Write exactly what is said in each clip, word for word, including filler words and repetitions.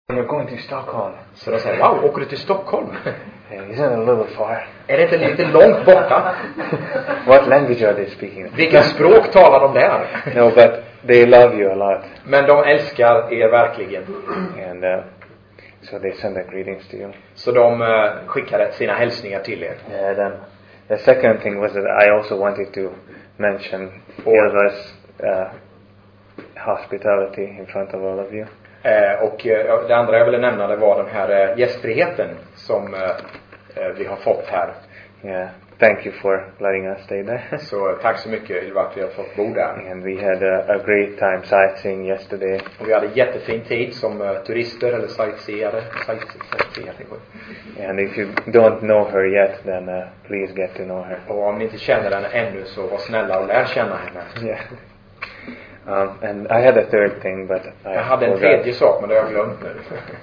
You're going to Stockholm. Så de säger, wow, åker du till Stockholm? Yeah, isn't it a little far? Är det inte lite långt borta? What language are they speaking? Vilka språk talar de där? No, but they love you a lot. Men de älskar er verkligen. And uh, so they send their greetings to you. Så de uh, skickade sina hälsningar till er. Yeah, then the second thing was that I also wanted to mention Ilva's uh, hospitality in front of all of you. Eh, och eh, det andra jag ville nämna, det var den här eh, gästfriheten som eh, eh, vi har fått här. Yeah, thank you for letting us stay there. Så tack så mycket Ylva att vi har fått bo där. And we had a, a great time sightseeing yesterday. Och vi hade jättefin tid som uh, turister eller sightseeare. Sightseeare. And if you don't know her yet, then uh, please get to know her. Och om ni inte känner henne ännu, så var snälla och lär känna henne. Yeah. Um, and I had a third thing, but I Jag hade en forgot. tredje sak, men det har jag glömt nu.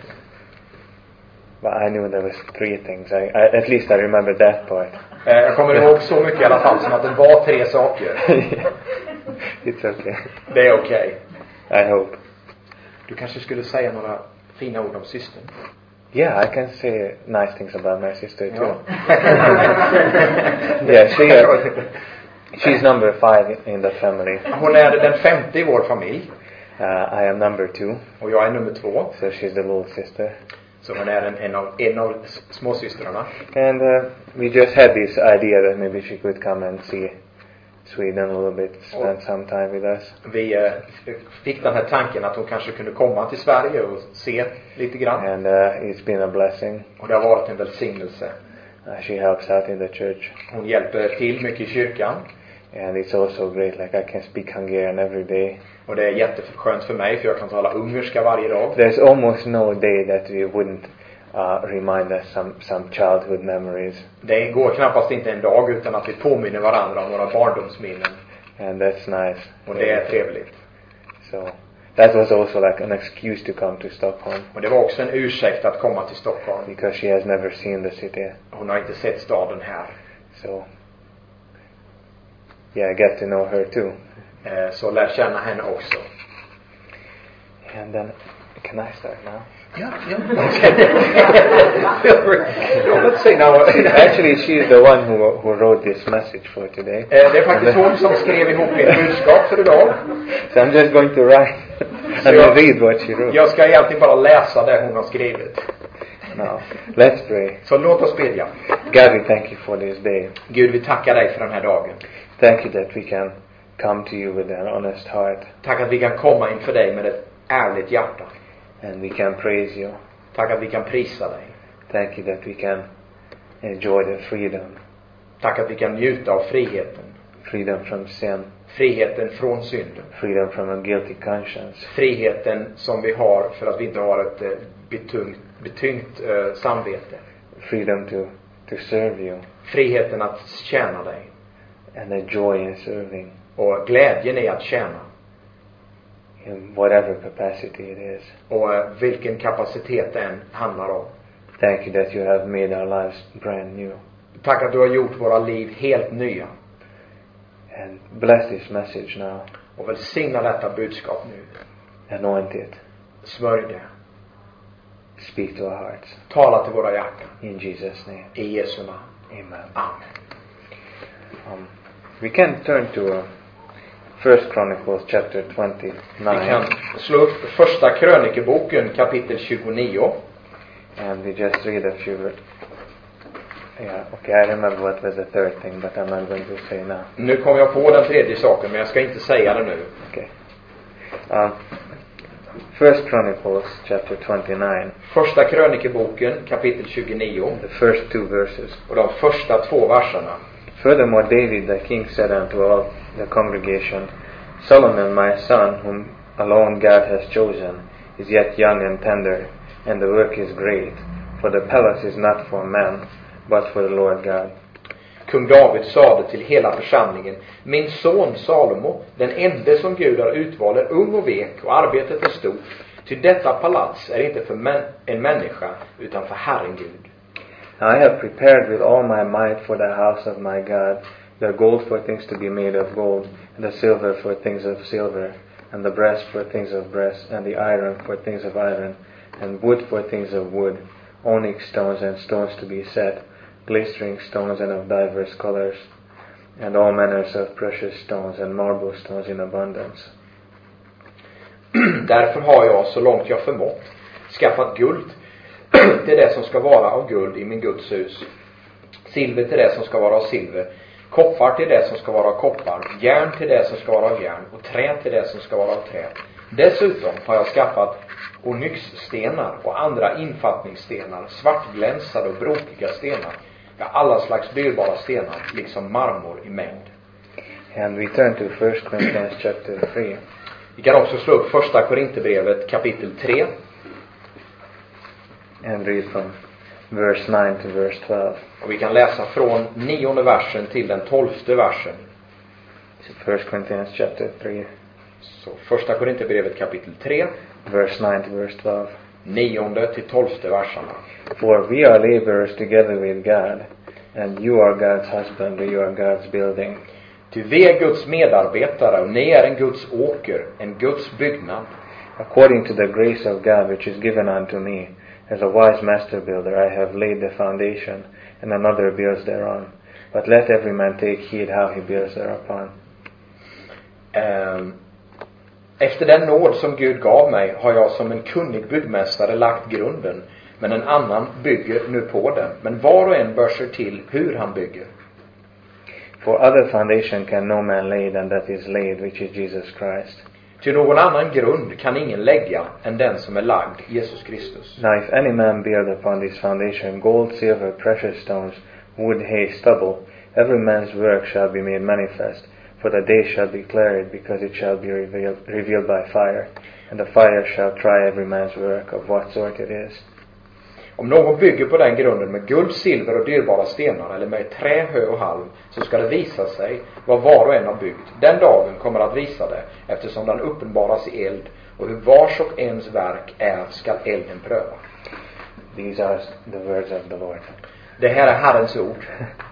But I knew there was three things. I, I at least I remember that part. Eh, jag kommer ihåg så mycket i alla fall, som att det var tre saker. It's okay. Det är okej. I hope. Du kanske skulle säga några fina ord om systern. Yeah, I can say nice things about my sister too. Ja. Yeah, she, uh, she's number five in the family. Hon är den femte i vår familj. Uh, I am number two. Och jag är nummer två. So she's the little sister. Så hon är en, en, av, en av småsystrarna. And uh, we just had this idea that maybe she could come and see Sweden a little bit, spend some time with us. Vi eh, fick den här tanken att hon kanske kunde komma till Sverige och se lite grann. And uh, it's been a blessing. Och det har varit en välsignelse. Uh, she helps out in the church. Hon hjälper till mycket i kyrkan. And it's also great, like I can speak Hungarian every day. Och det är jätteskönt för mig, för jag kan tala ungerska varje dag. There's almost no day that we wouldn't uh, remind us some, some childhood memories. Det går knappast inte en dag utan att vi påminner varandra om våra barndomsminnen. And that's nice. Och det är trevligt. So that was also like an excuse to come to Stockholm. Och det var också en ursäkt att komma till Stockholm. Because she has never seen the city. Hon har inte sett staden här. So yeah, get to know her too. Eh, så lär känna henne också. And then, can I start now? Ja, ja. Let's see now. Actually, she's the one who who wrote this message for today. Eh, det är faktiskt hon som skrev ihop mitt budskap för idag. So I'm just going to write and jag, read what she wrote. Jag ska egentligen bara läsa det hon har skrivit. Now, let's pray. Så låt oss bedja. God, we thank you for this day. Gud, vi tackar dig för den här dagen. Thank you that we can come to you with an honest heart. Tack att vi kan komma inför dig med ett ärligt hjärta. And we can praise you. Tack att vi kan prisa dig. Thank you that we can enjoy the freedom. Tack att vi kan njuta av friheten. Freedom from sin. Friheten från synden. Freedom from a guilty conscience. Friheten som vi har för att vi inte har ett eh, betungt, betyngt eh, samvete. Freedom to, to serve you. Friheten att tjäna dig. And the joy in serving. Och glädjen är att tjäna. In whatever capacity it is. Och eh, vilken kapacitet den handlar om. Thank you that you have made our lives brand new. Tack att du har gjort våra liv helt nya. And bless this message now. Och välsigna detta budskap nu. Anoint it. Smörj det. Speak to our hearts. Tala till våra hjärtan. In Jesus' name. I Jesu namn. Amen. Amen. Um, we can turn to uh, First Chronicles chapter Vi twenty-nine. kan slå upp första krönikeboken kapitel tjugonio. And we just read a few. Yeah, okay, I remember what was the third thing, but I'm not going to say now. Nu kom jag på den tredje saken, men jag ska inte säga det nu. Okay. Um, First Chronicles chapter twenty-nine. Första krönikeboken kapitel tjugonio. The first two verses. Och de första två verserna. Furthermore, David the king said unto all the congregation, Solomon my son, whom alone God has chosen, is yet young and tender, and the work is great. For the palace is not for man, but for the Lord God. Kung David sade till hela församlingen: Min son Salomo, den ende som Gud har utvalt, är ung och vek, och arbetet är stort. Ty detta palats är inte för män, en människa, utan för Herren Gud. I have prepared with all my might for the house of my God, the gold for things to be made of gold, and the silver for things of silver, and the brass for things of brass, and the iron for things of iron, and wood for things of wood, onyx stones and stones to be set, glistering stones and of divers colors, and all manners of precious stones and marble stones in abundance. Därför har jag, så långt jag förmått, skaffat guld till det som ska vara av guld i min Guds hus, silver till det som ska vara av silver, koppar till det som ska vara av koppar, järn till det som ska vara av järn och trä till det som ska vara av trä. Dessutom har jag skaffat onyxstenar och andra infattningsstenar, svartglänsade och brokiga stenar, ja, alla slags dyrbara stenar, liksom marmor i mängd. And we turn to First Corinthians chapter three. Vi kan också slå upp första Korinthierbrevet kapitel tre. And read from verse nine to verse twelve. Och vi kan läsa från nionde versen till den tolfte versen. So First Corinthians chapter three, Så första Korinthierbrevet kapitel tre, verse nine to verse twelve. nionde till tolfte verserna. For we are laborers together with God, and you are God's husband, and you are God's building. Ty vi är Guds medarbetare, och ni är en Guds åker, en Guds byggnad. According to the grace of God which is given unto me, as a wise master builder, I have laid the foundation, and another builds thereon. But let every man take heed how he builds thereupon. Um, Efter den nåd som Gud gav mig har jag som en kunnig byggmästare lagt grunden, men en annan bygger nu på den. Men var och en bör se till hur han bygger. For other foundation can no man lay than that is laid, which is Jesus Christ. Till någon annan grund kan ingen lägga än den som är lagd, Jesus Kristus. Now if any man build upon this foundation gold, silver, precious stones, wood, hay, stubble, every man's work shall be made manifest, for the day shall declare it, because it shall be revealed, revealed by fire, and the fire shall try every man's work of what sort it is. Om någon bygger på den grunden med guld, silver och dyrbara stenar, eller med trä, hö och halm, så ska det visa sig vad var och en har byggt. Den dagen kommer att visa det, eftersom den uppenbaras i eld, och hur vars och ens verk är skall elden pröva. These are the words of the Lord. Det här är Herrens ord.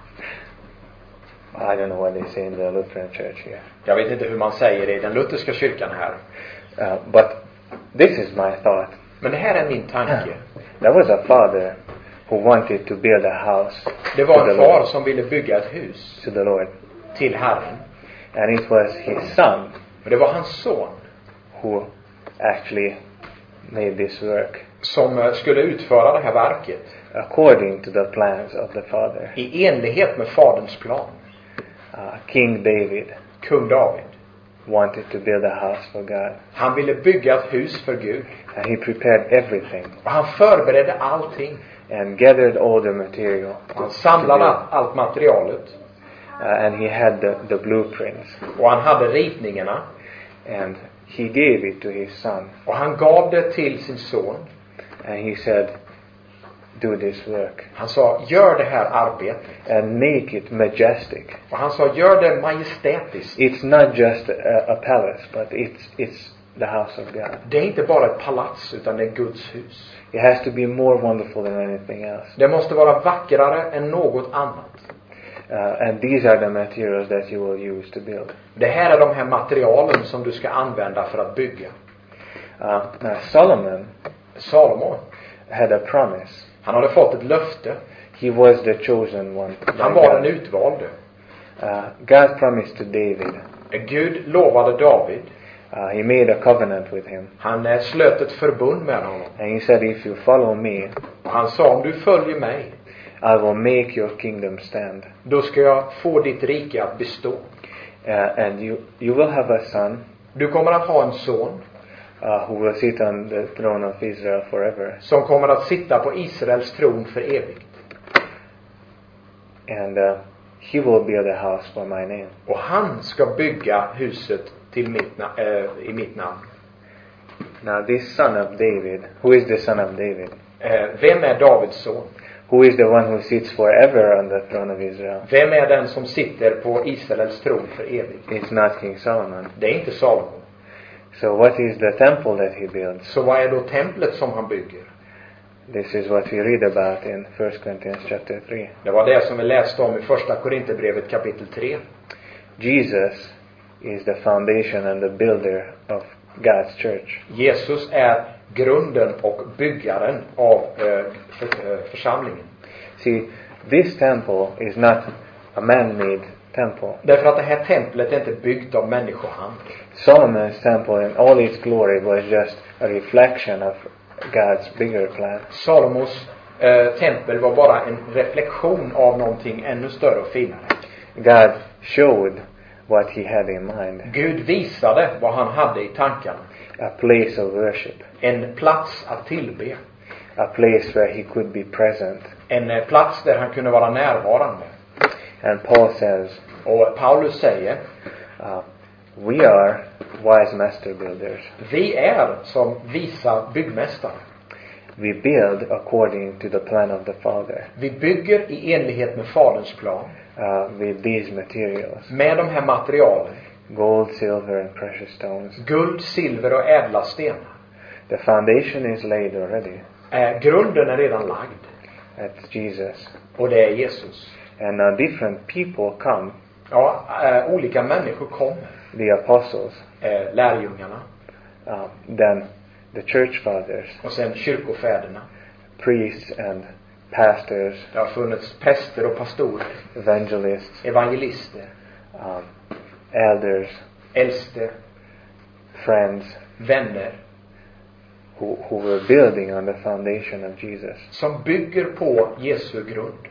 I don't know what they say in the Lutheran church here. Jag vet inte hur man säger det i den lutherska kyrkan här. Uh, but this is my thought. Men det här är min tanke. There was a father who wanted to build a house. Det var to en the far Lord, som ville bygga ett hus to the Lord. till Herren. And it was his son Men det var hans son who actually made this work som eh, skulle utföra det här verket according to the plans of the father. i enlighet med faderns plan. Uh, King David Kung David, wanted to build a house for God. han ville bygga ett hus för Gud. And he prepared everything Och han förberedde allting. and gathered all the material. Han samlade to allt materialet. build. Uh, and he had the, the blueprints. Och han hade ritningarna. And he gave it to his son. Och han gav det till sin son. And he said, do this work. Han sa, gör det här arbetet. And make it majestic. Och han sa, gör det majestätiskt. It's not just a, a palace, but it's, it's the house of God. Det är inte bara ett palats, utan det är Guds hus. It has to be more wonderful than anything else. Det måste vara vackrare än något annat. Uh, and these are the materials that you will use to build. Det här är de här materialen som du ska använda för att bygga. Uh, now Solomon Salomo, had a promise. han hade fått ett löfte. He was the chosen one. by Han var den God. utvalde. Uh, God promised to David. Gud lovade David. Uh, he made a covenant with him. Han eh, slöt ett förbund med honom. And he said, if you follow me, Och han sa, om du följer mig, I will make your kingdom stand. då ska jag få ditt rike att bestå. Uh, and you, you will have a son Du kommer att ha en son uh, who will sit on the throne of Israel forever. som kommer att sitta på Israels tron för evigt. And uh, he will build a house for my name. Och han ska bygga huset till mitt na- äh, i mitt namn. Now this son of David, who is the son of David? Eh, vem är Davids son? Who is the one who sits forever on the throne of Israel? Vem är den som sitter på Israels tron för evigt? It's not King Solomon. Det är inte Salomo. So what is the temple that he builds? Så vad är då templet som han bygger? This is what we read about in First Corinthians chapter three. Det var det som vi läste om i första Korinthierbrevet kapitel tre. Jesus is the foundation and the builder of God's church. Jesus är grunden och byggaren av eh, för, eh, församlingen. See, this temple is not a man-made temple. Därför att det här templet är inte byggt av människohand. Solomon's temple in all its glory was just a reflection of God's bigger plan. Salomos eh, tempel var bara en reflektion av någonting ännu större och finare. God showed what he had in mind. Gud visade vad han hade i tankarna. A place of worship. En plats att tillbe. A place where he could be present. En eh, plats där han kunde vara närvarande. And Paul says, Och Paulus säger, uh, we are wise master builders. vi är som visa byggmästare. We build according to the plan of the Father. Vi bygger i enlighet med Faderns plan. Uh, with these materials. Med de här materialen. Gold, silver and precious stones. Guld, silver och ädla stenar. The foundation is laid already. Eh, grunden är redan lagd. That's Jesus. Och det är Jesus. And uh, different people come. Ja, eh, olika människor kommer. The apostles. Eh, lärjungarna. Uh, then the church fathers. Och sen kyrkofäderna. Priests and pastors. Det har funnits präster och pastorer. Evangelists. Evangelister. Um, elders. Äldste. Friends. Vänner. Who, who were building on the foundation of Jesus. Som bygger på Jesu grund.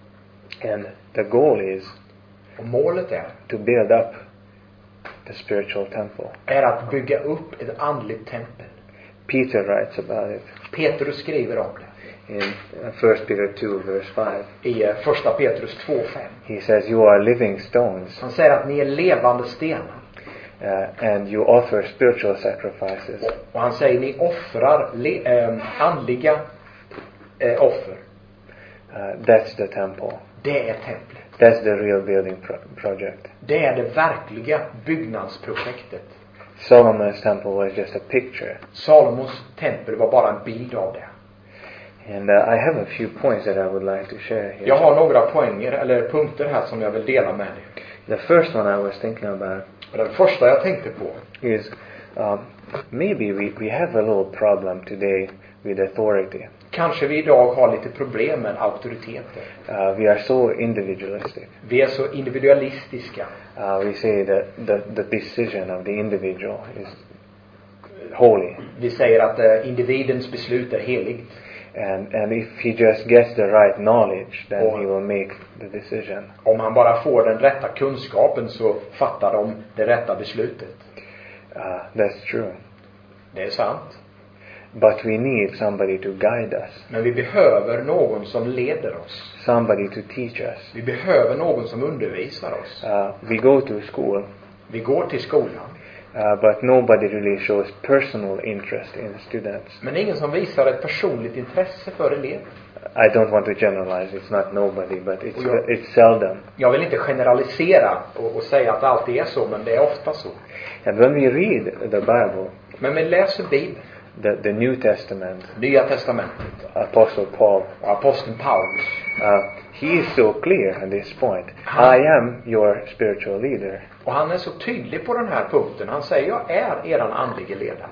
And the goal is Och målet är. to build up the spiritual temple. Är att bygga upp ett andligt tempel. Peter writes about it Petrus skriver om det. in First Peter two verse five. I eh, första Petrus två fem. He says, you are living stones, Han säger att ni är levande stenar. uh, and you offer spiritual sacrifices. Och han säger ni offrar le, eh, andliga eh, offer. Uh, that's the temple. Det är templet. That's the real building pro- project. Det är det verkliga byggnadsprojektet. Solomon's temple was just a picture. Salomos tempel var bara en bild av det. And uh, I have a few points that I would like to share here. Jag har några poänger eller punkter här som jag vill dela med dig. The first one I was thinking about Och den första jag tänkte på is um, maybe we, we have a little problem today with authority. kanske vi idag har lite problem med auktoriteter. Uh, we are so individualistic. Vi är så individualistiska. Uh, we say that the, the decision of the individual is holy. Vi säger att eh, individens beslut är heligt. And, and if he just gets the right knowledge, then Oh. he will make the decision. Om han bara får den rätta kunskapen så fattar de det rätta beslutet. Uh, that's true. Det är sant. But we need somebody to guide us. Men vi behöver någon som leder oss. Somebody to teach us. Vi behöver någon som undervisar oss. Uh, we go to school, Vi går till skolan. uh, but nobody really shows personal interest in students. Men ingen som visar ett personligt intresse för elever. I don't want to generalize. It's not nobody, but it's, Oh, yeah. it's seldom. Jag vill inte generalisera och, och säga att det alltid är så, men det är ofta så. And when we read the Bible, Men vi läser Bibeln, the, the New Testament, Nya testamentet Apostle Paul, och aposteln Paulus. uh, he is so clear on this point. Ah. I am your spiritual leader. Och han är så tydlig på den här punkten. Han säger, jag är eran andlige ledare.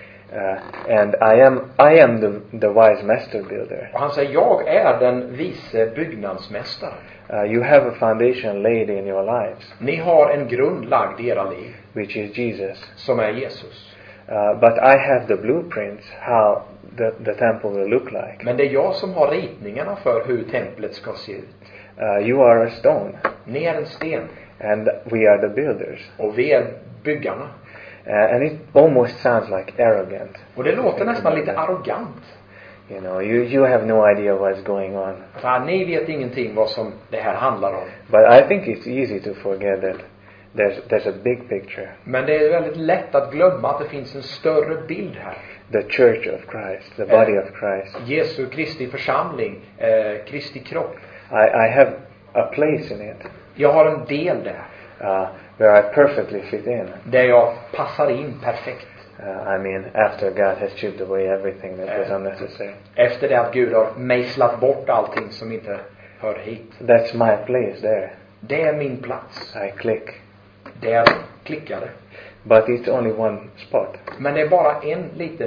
Uh, and I am I am the, the wise master builder. Och han säger, jag är den vice byggnadsmästaren. Uh, you have a foundation laid in your lives, Ni har en grund lagd i era liv, which is Jesus. som är Jesus. Uh, but I have the blueprints how the, the temple will look like. Men det är jag som har ritningarna för hur templet ska se ut. Uh, you are a stone, Ni är en sten and we are the builders. och vi är byggarna. Uh, and it almost sounds like arrogant. Och det låter nästan lite arrogant. You know, you, you have no idea what's going on. För ni vet ingenting vad som det här handlar om. But I think it's easy to forget that there's, there's a big picture. Men det är väldigt lätt att glömma att det finns en större bild här. The church of Christ, the body of Christ. Jesu Kristi församling, eh, Kristi kropp. I, I have a place in it Jag har en del där. uh, where I perfectly fit in. Där jag passar in perfekt. Uh, I mean, after God has chipped away everything that was unnecessary. Efter det att Gud har mejslat bort allting som inte hör hit. That's my place there. Det är min plats. I click. Där klickar det. But it's only one spot. Men det är bara en liten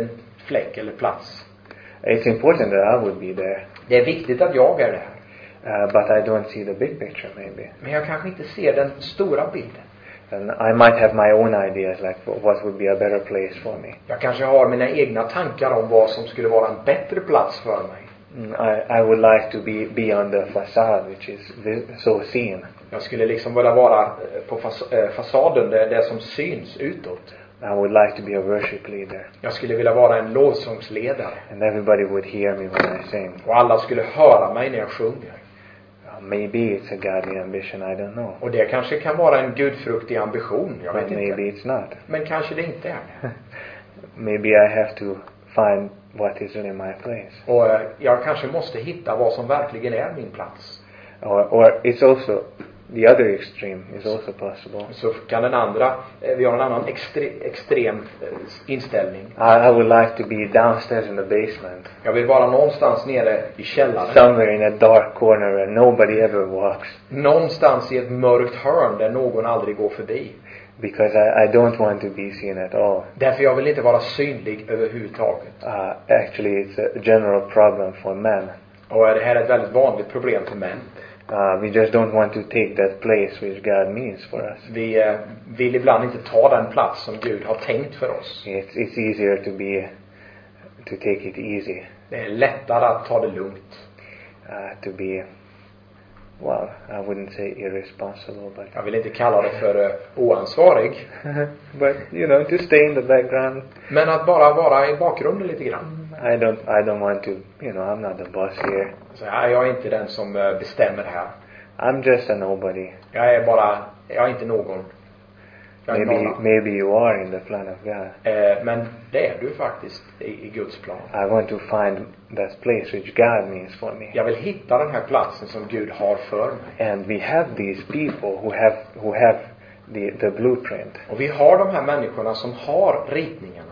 fläck eller plats. It's important that I would be there, Det är viktigt att jag är där. uh, but I don't see the big picture maybe. Men jag kanske inte ser den stora bilden. And I might have my own ideas, like what would be a better place for me. Jag kanske har mina egna tankar om vad som skulle vara en bättre plats för mig. Mm, I, I would like to be, be on the facade, which is vi- so seen. Jag skulle liksom vilja vara eh, på fas- eh, fasaden, det, det som syns utåt. I would like to be a worship leader, Jag skulle vilja vara en lovsångsledare. and everybody would hear me when I sing. Och alla skulle höra mig när jag sjunger. Uh, maybe it's a godly ambition, I don't know. Och det kanske kan vara en gudfruktig ambition, jag vet But maybe inte. it's not. Men kanske det inte är det. Maybe I have to find what is really my place. Och eh, jag kanske måste hitta vad som verkligen är min plats. Or, or it's also, the other extreme is also possible. Så kan den andra, eh, vi har en annan extre, extrem eh, inställning. I, I would like to be downstairs in the basement, Jag vill vara någonstans nere i källaren. somewhere in a dark corner where nobody ever walks, Någonstans i ett mörkt hörn där någon aldrig går förbi. because I, I don't want to be seen at all. Därför jag vill inte vara synlig överhuvudtaget. Uh, actually, it's a general problem for men. Och det här är ett väldigt vanligt problem för män. Uh, we just don't want to take that place which God means for us. Vi eh, vill ibland inte ta den plats som Gud har tänkt för oss. It's, it's easier to be, to take it easy, Det är lättare att ta det lugnt. uh, to be, well, I wouldn't say irresponsible, but Jag vill inte kalla det för eh, oansvarig. but you know, to stay in the background. Men att bara vara i bakgrunden lite grann. I don't, I don't want to, you know, I'm not the boss here. Så ja, jag är inte den som eh, bestämmer här. I'm just a nobody. Jag är bara, jag är inte någon. Jag är Maybe, nolla. maybe you are in the plan of God. Eh, men det är du faktiskt i, i Guds plan. I want to find that place which God means for me. Jag vill hitta den här platsen som Gud har för mig. And we have these people who have, who have the, the blueprint. Och vi har de här människorna som har ritningarna.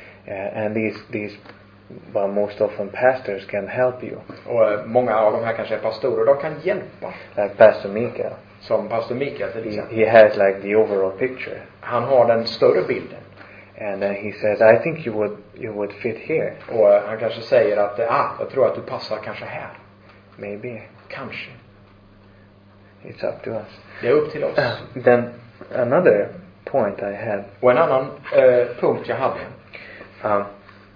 Uh, and these, these, well, most often pastors can help you. Och eh, många av de här kanske är pastorer. De kan hjälpa. Like Pastor Mikael. Som pastor Mikael till He, exempel. he has like the overall picture. Han har den större bilden. And then he says, I think you would, you would fit here. Och eh, han kanske säger att, eh, ah, jag tror att du passar kanske här. Maybe. Kanske. It's up to us. Det är upp till oss. Then another point I had. Och en annan eh, punkt jag hade. Um,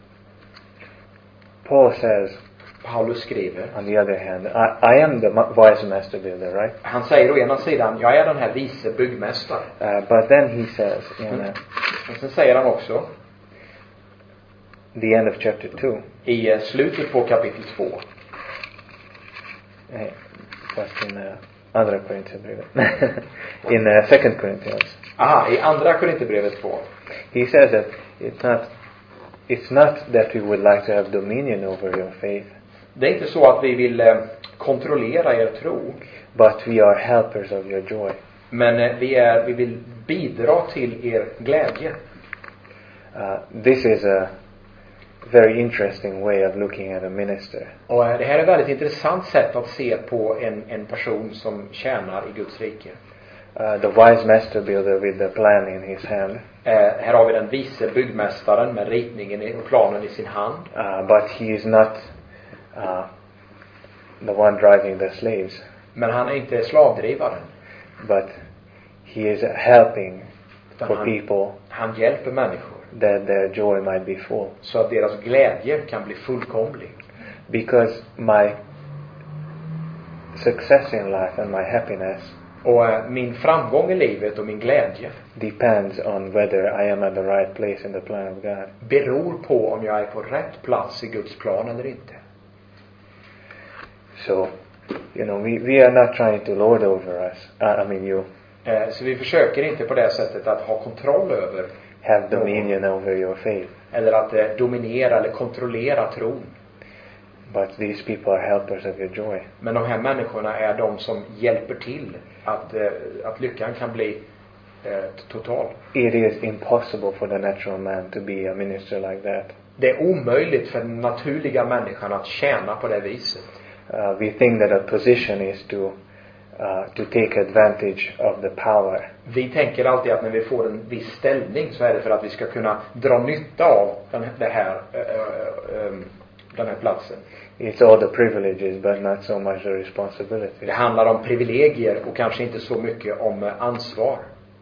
Paul says, Paulus skriver. on the other hand, I, I am the ma- wise master builder, right? Han säger å ena sidan, jag är den här vice byggmästaren. Uh, but then he says in uh, Men sen säger han också the end of chapter two, i eh, slutet på kapitel två. uh, first in uh, Andra Korinthierbrevet, in uh, Second Corinthians, Aha, i andra Korinthierbrevet två. he says that it's not, it's not that we would like to have dominion over your faith, Det är inte så att vi vill eh, kontrollera er tro. but we are helpers of your joy. Men eh, vi, är, vi vill bidra till er glädje. Uh, this is a very interesting way of looking at a minister. Och eh, det här är ett väldigt intressant sätt att se på en, en person som tjänar i Guds rike. Uh, the wise master builder with the plan in his hand, Eh, här har vi den vice byggmästaren med ritningen och planen i sin hand. uh, but he is not uh, the one driving the slaves, Men han är inte slavdrivaren. but he is helping Utan for han, people han hjälper människor. that their joy might be full. Så att deras glädje kan bli fullkomlig. Because my success in life and my happiness Och eh, min framgång i livet och min glädje depends on whether I am at the right place in the plan of God. beror på om jag är på rätt plats i Guds plan eller inte. So, you know, we, we are not trying to lord over us. Uh, I mean, you Eh, så vi försöker inte på det sättet att ha kontroll över have dominion over your faith. eller att eh, dominera eller kontrollera tron. But these people are helpers of your joy. Men de här människorna är de som hjälper till att, eh, att lyckan kan bli eh, total. It is impossible for the natural man to be a minister like that. Det är omöjligt för den naturliga människan att tjäna på det viset. Uh, we think that a position is to uh, to take advantage of the power. Vi tänker alltid att när vi får en viss ställning så är det för att vi ska kunna dra nytta av den, det här, äh, äh, den här platsen. It's all the privileges, but not so much the responsibility. Det handlar om privilegier och kanske inte så mycket om ansvar.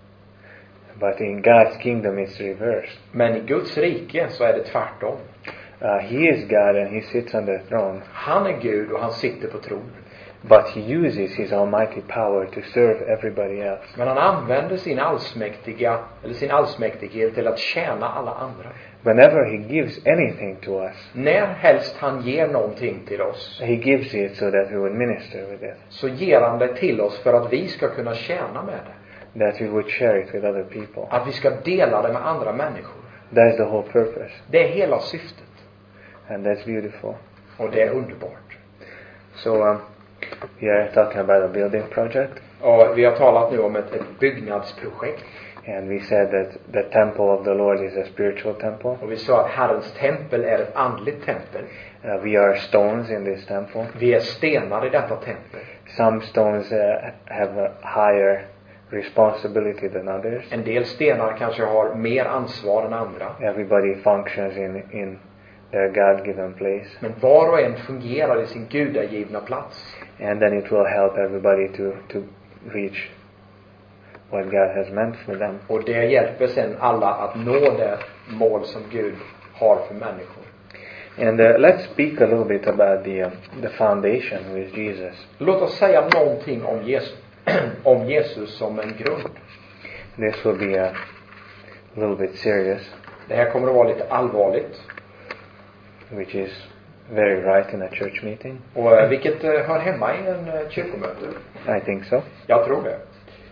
But in God's kingdom it's reversed. Men i Guds rike så är det tvärtom. Uh, he is God and he sits on the throne. Han är Gud och han sitter på tronen. But he uses his almighty power to serve everybody else. Men han använder sin allsmäktiga eller sin allsmäktighet till att tjäna alla andra. Whenever he gives anything to us, När helst han ger någonting till oss, he gives it so that we would minister with it, så ger han det till oss för att vi ska kunna tjäna med det. that we would share it with other people. Att vi ska dela det med andra människor. That's the whole purpose. Det är hela syftet. And that's beautiful. Och det är underbart. So um, we are talking about a building project. Och vi har talat nu om ett, ett byggnadsprojekt. And we said that the temple of the Lord is a spiritual temple. Och vi sa att Herrens tempel är ett andligt tempel. Uh, we are stones in this temple. Vi är stenar i detta tempel. Some stones uh, have a higher responsibility than others. En del stenar kanske har mer ansvar än andra. Everybody functions in, in their God-given place. Men var och en fungerar i sin gudagivna plats. And then it will help everybody to, to reach what God has meant for them. Och det hjälper sen alla att nå det mål som Gud har för människor. And uh, let's speak a little bit about the uh, the foundation, who is Jesus. Låt oss säga någonting om Jesus, om Jesus som en grund. This will be a little bit serious, Det här kommer att vara lite allvarligt. which is very right in a church meeting. Och eh, vilket eh, hör hemma i en eh, kyrkomöte. I think so. Jag tror det.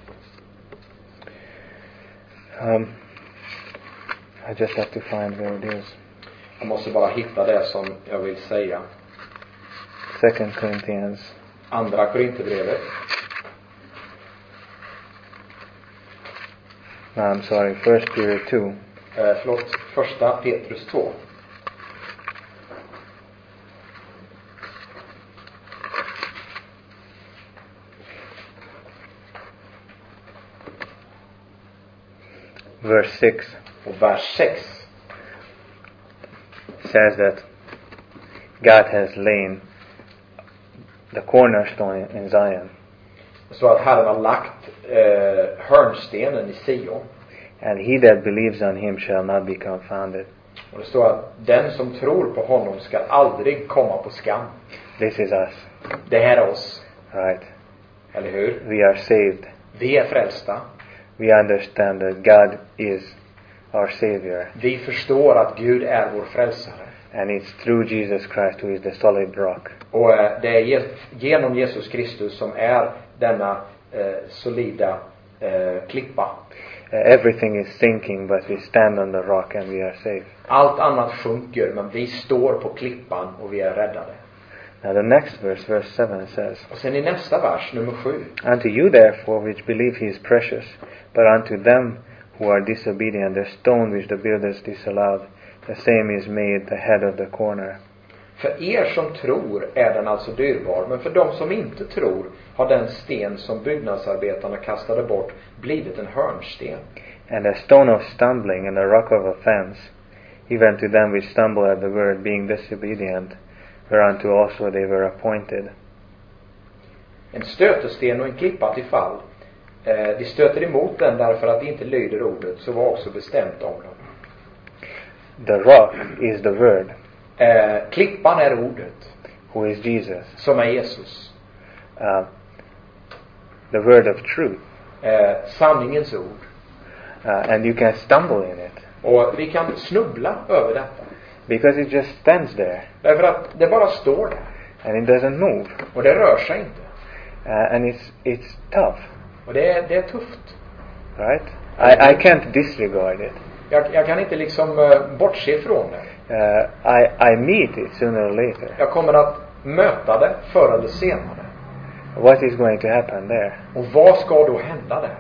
Um, I just have to find where it is. Jag måste bara hitta det som jag vill säga. Second Corinthians. Andra Korinthierbrevet. No, I'm sorry. First Peter two. Eh, förlåt, första Petrus två. Verse six Och vers sex. says that God has laid the cornerstone in Zion, Så att Herren har lagt eh, hörnstenen i Sion. and he that believes on him shall not be confounded. Och det står att den som tror på honom ska aldrig komma på skam. This is us, Det här är oss. right? Eller hur? We are saved. Vi är frälsta. We understand that God is our Savior, Vi förstår att Gud är vår frälsare. and it's through Jesus Christ, who is the solid rock. Och eh, det är ge- genom Jesus Kristus som är denna eh, solida eh, klippa. Uh, everything is sinking, but we stand on the rock and we are safe. Allt annat sjunker, men vi står på klippan och vi är räddade. Now the next verse, verse seven, says, Och sen i nästa vers, nummer sju. Unto you therefore which believe he is precious, but unto them who are disobedient, the stone which the builders disallowed, the same is made the head of the corner. För er som tror är den alltså dyrbar, men för de som inte tror har den sten som byggnadsarbetarna kastade bort blivit en hörnsten. And a stone of stumbling and a rock of offense, even to them which stumble at the word, being disobedient, whereunto also they were appointed. En stötesten och en klippa till fall. Eh, de stöter emot den därför att de inte lyder ordet, så var också bestämt om dem. The rock is the word, Eh, klippan är ordet, who is Jesus. som är Jesus. Uh, the word of truth. Eh, sanningens ord. Uh, and you can stumble in it, Och vi kan snubbla över detta. because it just stands there, Därför att det bara står där. and it doesn't move. Och det rör sig inte. Uh, and it's it's tough, Och det är, det är tufft. right? I, I can't disregard it. Jag, jag kan inte liksom eh, bortse från det. Uh, I, I meet it sooner or later. Jag kommer att möta det förr eller senare. What is going to happen there? Och vad ska då hända där?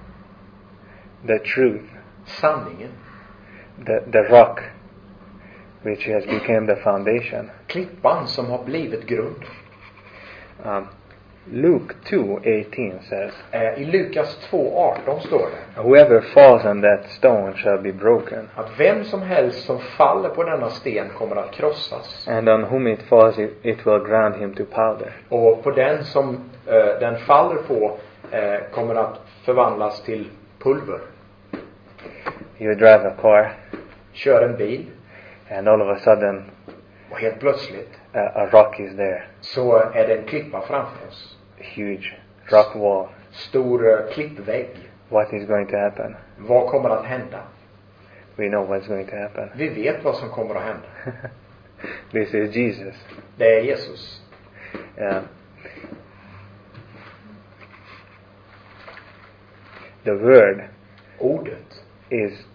The truth, Sanningen. the, the rock, which has become the foundation. Klippan som har blivit grund. Um, Luke two eighteen says, Eh, I Lukas två arton står det whoever falls on that stone shall be broken, att vem som helst som faller på denna sten kommer att krossas. and on whom it falls it, it will grind him to powder. Och på den som eh, den faller på eh, kommer att förvandlas till pulver. You drive a car, Kör en bil and all of a sudden och helt plötsligt a, a rock is there, så är det en klippa framför oss. huge rock wall. Stor eh, klippvägg. What is going to happen? Vad kommer att hända? We know what's going to happen. Vi vet vad som kommer att hända. This is Jesus. Det är Jesus. Uh, the word Ordet is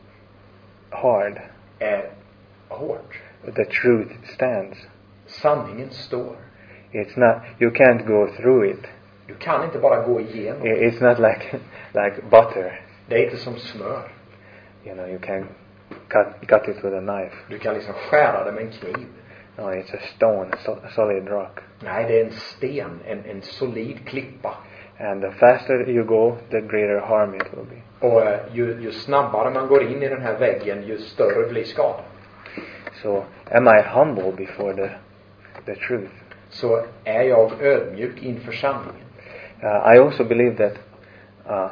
hard, är hårt. but the truth stands. Sanningen står. It's not, you can't go through it. Du kan inte bara gå igenom. I- It's not like like butter. Det är inte som smör. You know, you can cut cut it with a knife. Du kan liksom skära det med en kniv. No, it's a stone, a sol- solid rock. Nej, det är en sten, en, en solid klippa. And the faster you go, the greater harm it will be. Och eh, ju, ju snabbare man går in i den här väggen, ju större blir skadan. So, am I humble before the the truth? Så är jag ödmjuk inför sanningen. Uh, I also believe that uh,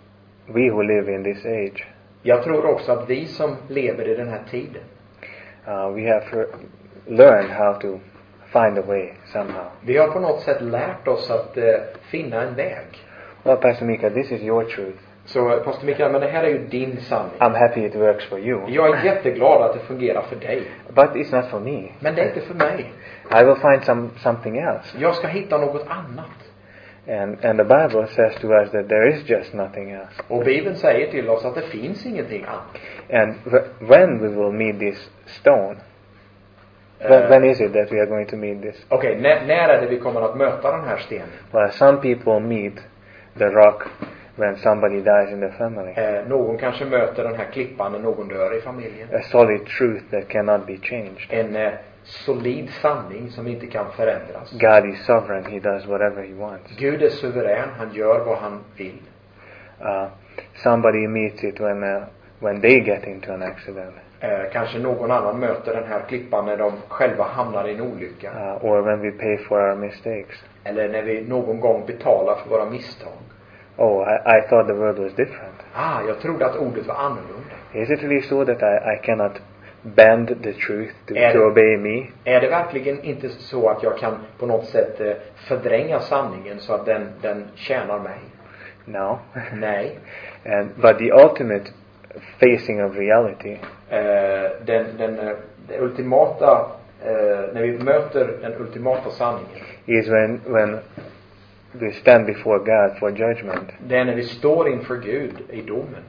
we who live in this age, Jag tror också att vi som lever i den här tiden, uh, we have r- learned how to find a way somehow. vi har på något sätt lärt oss att eh, finna en väg. Well, Pastor Mika, this is your truth. Så eh, pastor Mikael, men det här är ju din sanning. I'm happy it works for you. Jag är jätteglad att det fungerar för dig. But it's not for me. Men det är inte för mig. I will find some something else. Jag ska hitta något annat. And and the Bible says to us that there is just nothing else. Och Bibeln säger till oss att det finns ingenting annat. And w- when we will meet this stone, when, when is it that we are going to meet this? Okej, okay, när, när är det vi kommer att möta den här stenen? Well, some people meet the rock when somebody dies in the family. Eh, någon kanske möter den här klippan när någon dör i familjen. A solid truth that cannot be changed. En eh, solid sanning som inte kan förändras. God is sovereign. He does whatever he wants. Gud är suverän, han gör vad han vill. Uh, somebody meets it when uh, when they get into an accident, Eh, kanske någon annan möter den här klippan när de själva hamnar i en olycka. uh, or when we pay for our mistakes. Eller när vi någon gång betalar för våra misstag. Oh, I, I thought the word was different. Ah, jag trodde att ordet var annorlunda. Is it really so that I, I cannot bend the truth to, Är to det- obey me? Är det verkligen inte så att jag kan på något sätt eh, fördränga sanningen så att den, den tjänar mig? No. Nej. And but the ultimate facing of reality Eh, den, den, eh, den ultimata, eh, när vi möter den ultimata sanningen, is when when we stand before God for judgment, det är när vi står inför Gud i domen.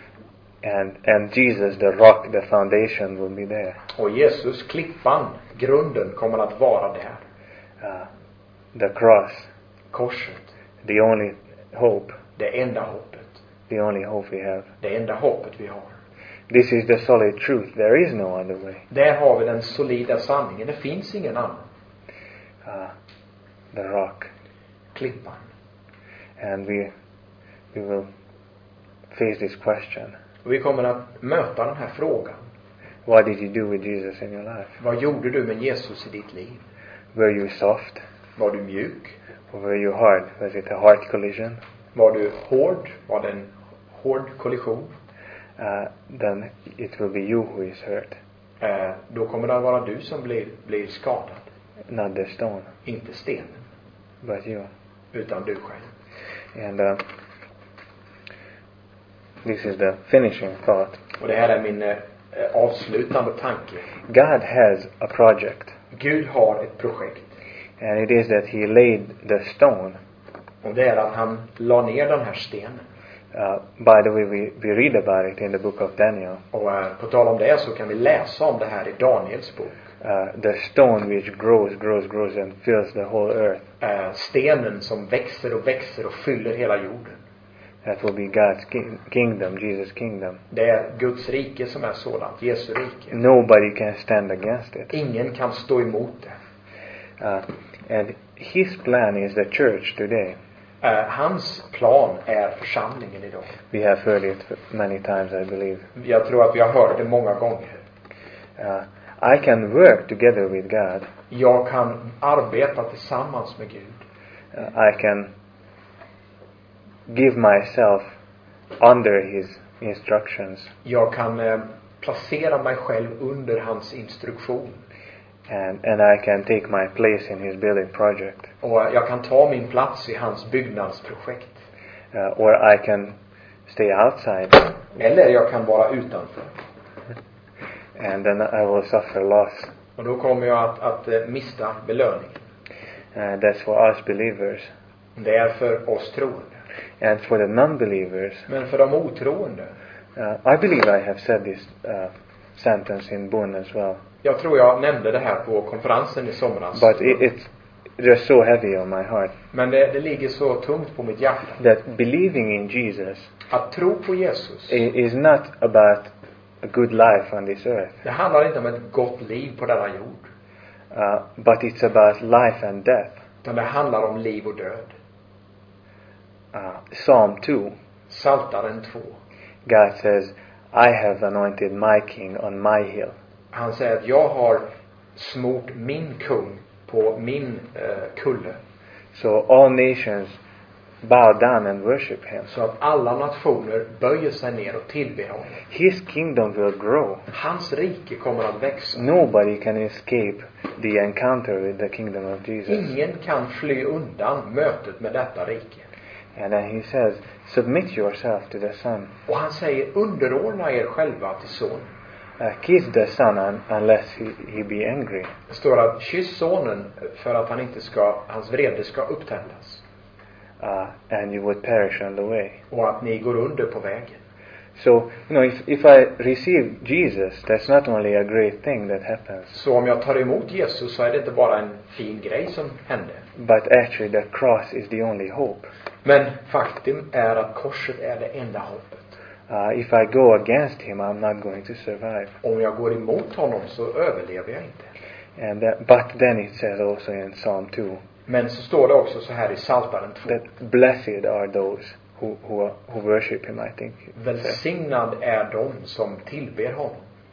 and and Jesus, the rock, the foundation, will be there. Och Jesus, klippan, grunden, kommer att vara där. Uh, the cross, Korset, the only hope, det enda hoppet. the only hope we have. Det enda hoppet vi har. This is the solid truth. There is no other way. Där har vi den solida sanningen. Det finns ingen annan. Uh, the rock, Klippan. and we we will face this question. Och vi kommer att möta den här frågan. What did you do with Jesus in your life? Vad gjorde du med Jesus i ditt liv? Were you soft, Var du mjuk? or were you hard? Was it a heart collision? Var du hård? Var det en hård kollision? Uh, then it will be you who is hurt, Eh, då kommer det att vara du som blir, blir skadad. not the stone, Inte stenen, but you. utan du själv. And uh, this is the finishing thought. Och det här är min eh, avslutande tanke. God has a project, Gud har ett projekt. and it is that He laid the stone. Och det är att han la ner den här stenen. Uh, by the way, we, we read about it in the book of Daniel. Och eh, på tal om det så kan vi läsa om det här i Daniels bok. Uh, the stone which grows, grows, grows and fills the whole earth. Eh, stenen som växer och växer och fyller hela jorden. That will be God's king, kingdom, Jesus' kingdom. Det är Guds rike som är sådant, Jesu rike. Nobody can stand against it. Ingen kan stå emot det. Uh, And his plan is the church today. Uh, hans plan är församlingen idag. We have heard it many times, I believe. Jag tror att vi har hört det många gånger. Uh, I can work together with God. Jag kan arbeta tillsammans med Gud. Uh, I can give myself under his instructions. Jag kan eh, placera mig själv under hans instruktion. And, and I can take my place in his building project. Och jag kan ta min plats i hans byggnadsprojekt. Uh, or I can stay outside. Eller jag kan vara utanför. And then I will suffer loss. Och då kommer jag att, att uh, mista belöningen. Uh, that's for us believers. Det är för oss troende. And for the non-believers, Men för de otroende. uh, I believe I have said this uh, sentence in Bonn as well. Jag tror jag nämnde det här på konferensen i somras. But it, it's just so heavy on my heart. Men det, det ligger så tungt på mitt hjärta. That believing in Jesus Att tro på Jesus. i- is not about a good life on this earth. Det handlar inte om ett gott liv på denna jord. Uh, but it's about life and death. Utan det handlar om liv och död. Uh, Psalm two, Psaltaren två. God says, I have anointed my king on my hill. Han säger att jag har smort min kung på min eh, kulle. So all nations bow down and worship him. Så att alla nationer böjer sig ner och tillber honom. His kingdom will grow. Hans rike kommer att växa. Nobody can escape the encounter with the kingdom of Jesus. Ingen kan fly undan mötet med detta rike. And then he says, submit yourself to the Son. Och han säger, underordna er själva till son. Uh, kiss the Son un- unless he, he be angry. Det står att kyss sonen för att han inte ska, hans vrede ska upptändas. Uh, and you would perish on the way. Och att ni går under på vägen. So, you know, if, if I receive Jesus, that's not only a great thing that happens, Så om jag tar emot Jesus så är det inte bara en fin grej som händer. but actually the cross is the only hope. Men faktum är att korset är det enda hoppet. Uh, if I go against him, I'm not going to survive. Om jag går emot honom så överlever jag inte. And that, but then it says also in Psalm two, Men så står det också så här i Psaltaren två. that blessed are those who, who, who worship him, I think. it says. Välsignad är de som tillber honom.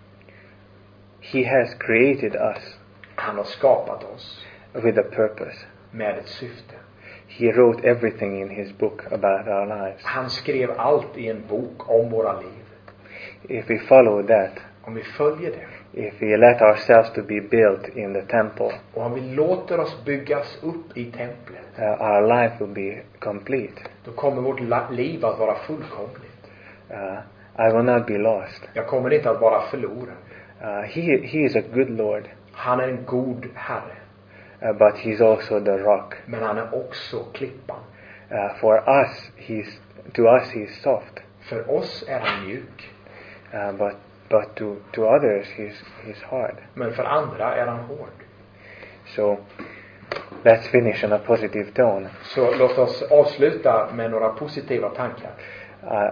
He has created us Han har skapat oss with a purpose. med ett syfte. He wrote everything in his book about our lives. Han skrev allt i en bok om våra liv. If we follow that, Om vi följer det. if we let ourselves to be built in the temple, Och om vi låter oss byggas upp i templet. uh, our life will be complete. Då kommer vårt la- liv att vara fullkomligt. Uh, I will not be lost. Jag kommer inte att vara förlorad. Uh, he, he is a good Lord, Han är en god herre. uh, but he's also the rock. Men han är också klippan. Uh, for us, he's, to us he's soft. För oss är han mjuk. Uh, but but to, to others he's, he's hard. Men för andra är han hård. So let's finish on a positive tone. Så låt oss avsluta med några positiva tankar. Uh,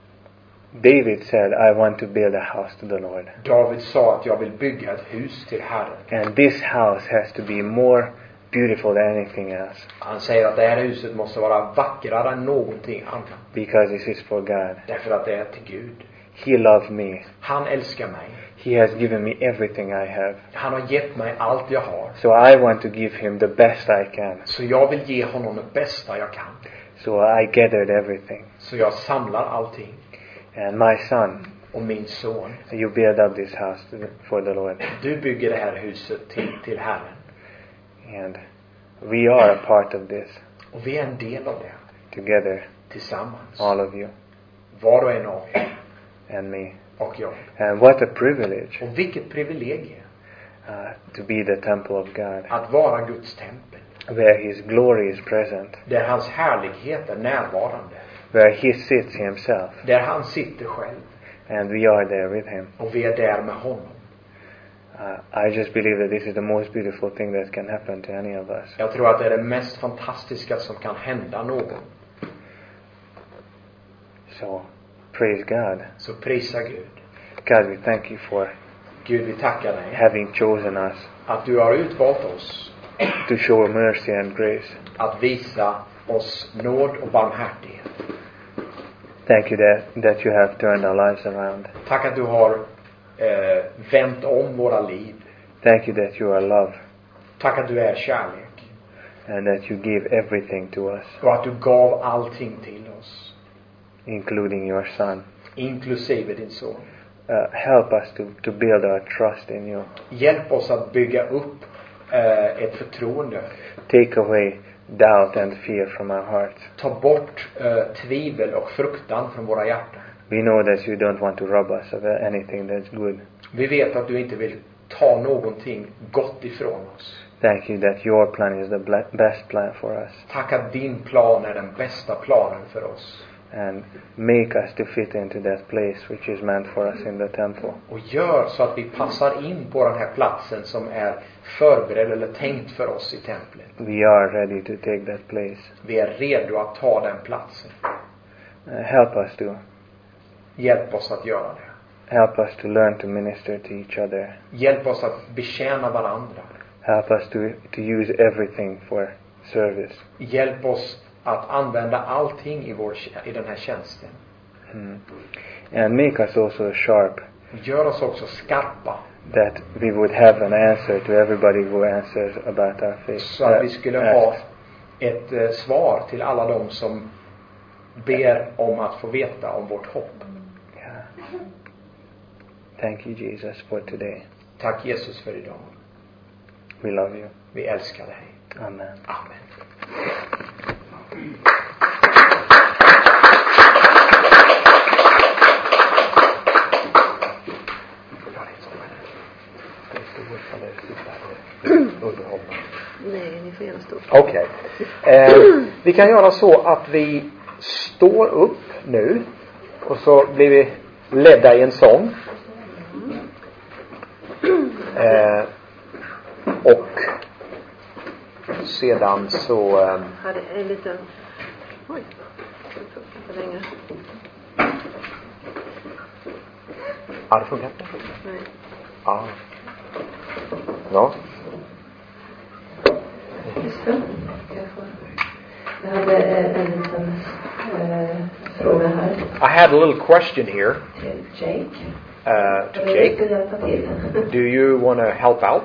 David said, I want to build a house to the Lord. David sa att jag vill bygga ett hus till Herren. And this house has to be more beautiful than anything else. Han säger att det här huset måste vara vackrare än någonting annat. Because this is for God. Därför att det är till Gud. He loves me. Han älskar mig. He has given me everything I have. Han har gett mig allt jag har. So I want to give him the best I can. Så jag vill ge honom det bästa jag kan. So I gathered everything. Så jag samlar allting. And my son, Och min son, you build up this house to the, for the Lord. du bygger det här huset till, till Herren. And we are a part of this Och vi är en del av det. together, Tillsammans. all of you Var och en av er. and me. Och jag. And what a privilege Och vilket privilegium. uh, to be the temple of God, Att vara Guds tempel. where his glory is present, Där hans härlighet är närvarande. where he sits himself, Där han sitter själv. and we are there with him. Och vi är där med honom. Uh, I just believe that this is the most beautiful thing that can happen to any of us. Jag tror att det är det mest fantastiska som kan hända någon. So, praise God. Så prisa Gud. God, we thank you for Gud, vi tackar dig. having chosen us Att du har utvalt oss. to show mercy and grace. Att visa oss nåd och barmhärtighet. Thank you that, that you have turned our lives around. Tack att du har eh, vänt om våra liv. Thank you that you are love. Tack att du är kärlek. And that you give everything to us, Och att du gav allting till oss. including your Son. Inklusive din son. Uh, help us to, to build our trust in you. Hjälp oss att bygga upp eh, ett förtroende. Take away doubt and fear from our hearts. Ta bort eh, tvivel och fruktan från våra hjärtan. We know that you don't want to rob us of anything that's good. Vi vet att du inte vill ta någonting gott ifrån oss. Thank you that your plan is the ble- best plan for us. Tack att din plan är den bästa planen för oss. And make us to fit into that place which is meant for us in the temple. Och gör så att vi passar in på den här platsen som är förberedd eller tänkt för oss i templet. We are ready to take that place. Vi är redo att ta den platsen. Uh, help us to Hjälp oss att göra det. help us to learn to minister to each other. Hjälp oss att betjäna varandra. Help us to to use everything for service. Hjälp oss att använda allting i, vår, i den här tjänsten. Mm. And make us also sharp, Gör oss också skarpa. that we would have an answer to everybody who answers about our faith. Så att vi skulle ha asks. ett eh, svar till alla de som ber om att få veta om vårt hopp. Yeah. Thank you, Jesus, for today. Tack Jesus för idag. We love you. Vi älskar dig. Amen. Amen. Nej, ni får gärna stå. Okej. Okay. Eh, vi kan göra så att vi står upp nu. Och så blir vi ledda i en sång. Eh, och sedan så... Eh, Hade en liten... Oj. Det funkar inte längre. har det funkat? Nej. Ja. Ja. Just det. Jag hade en liten eh, fråga här I had a little question here till Jake. uh, to Jag vill Jake. hjälpa till. Do you want to help out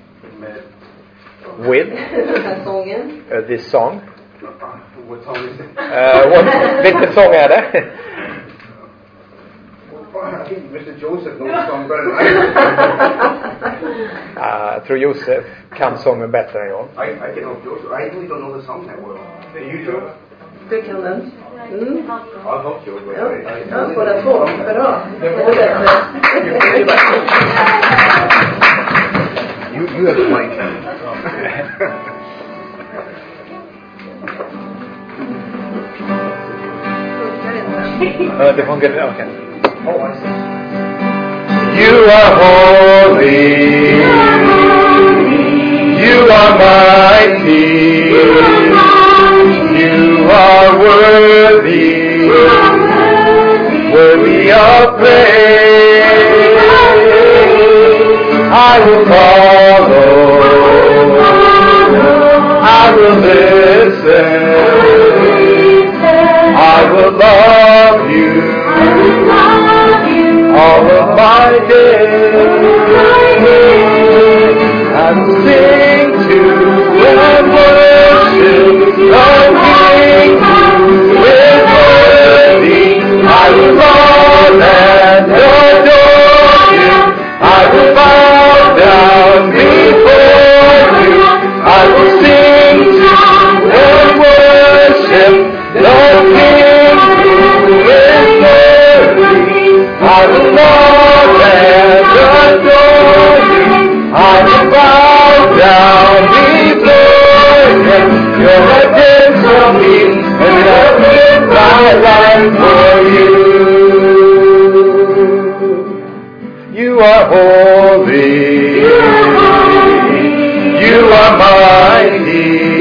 with Den här sången. uh, this song? What song is it? Uh, what, vilken sång är det? I think Mister Joseph knows the song better than I do. Uh, jag tror Josef kan sången bättre än jag. I, I can help Joseph. I really don't know the song that well. You do? Du kan den. Mm. I'll help you. But Ja, I, I, ja, båda två. Bra. Det är bättre. you, you have the mic. Uh, det funkar inte. Okej. Oh, I see. You are holy. You are mighty. You are worthy. Worthy of praise. I will follow. I will listen. I will love you. All of my days, and sing to and worship the King who is worthy. I will love and adore you. I will bow down before you. I will sing to and worship the King who is worthy. I will love and adore you. I will bow down before you. You're a gift from me, and I'll live my life for you. You are holy. You are mighty.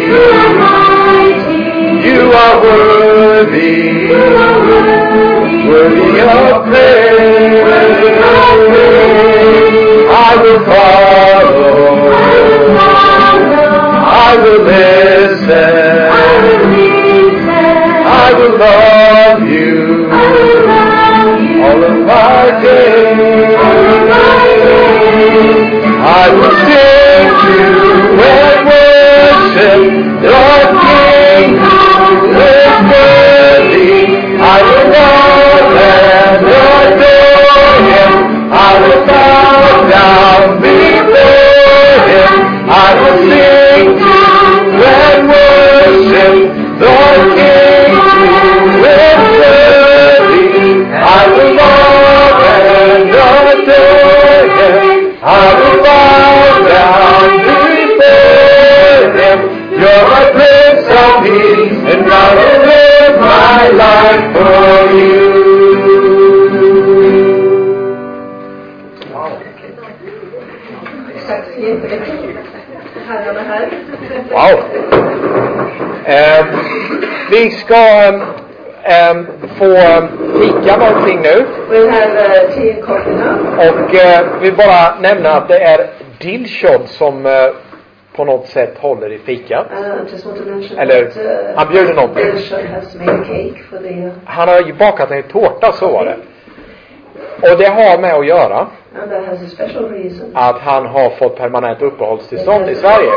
You are worthy. Worthy of praise. I will follow. Eh, vi ska eh, få fika någonting nu. We'll have uh, tea and coffee now. Och eh, vi bara nämna att det är Dilshod som eh, på något sätt håller i fika. Uh, just want to mention Eller, that, uh, han bjuder någonting. Dilshod has made a cake for the, uh, Han har ju bakat en tårta, så var det. Och det har med att göra and that has a special reason. att han har fått permanent uppehållstillstånd i Sverige.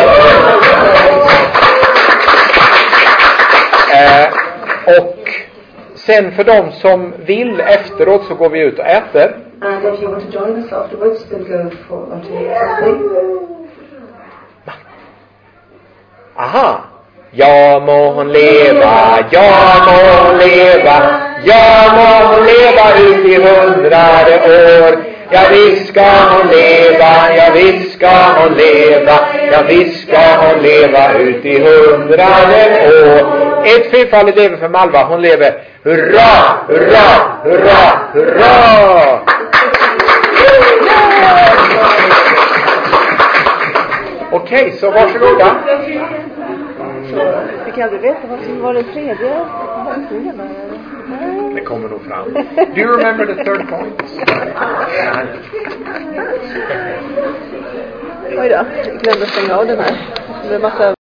Eh, och sen för de som vill efteråt så går vi ut och äter. And if you want to join us afterwards, we'll go for to eat something. Aha! Ja må hon leva, ja må hon leva, ja må hon leva ut i hundrade år. Ja visst ska hon leva, ja visst ska hon leva, ja visst ska hon leva ut i hundrade år. Ett fyrfaldigt lever för Malva, hon lever. Hurra, hurra, hurra, hurra! Okej, okay, så varsågoda. Vi kan aldrig veta vad som var den tredje hälsningen där. Det kommer nog fram. Do you remember the third point? Oj då, jag glömde stänga av den här. Det är massa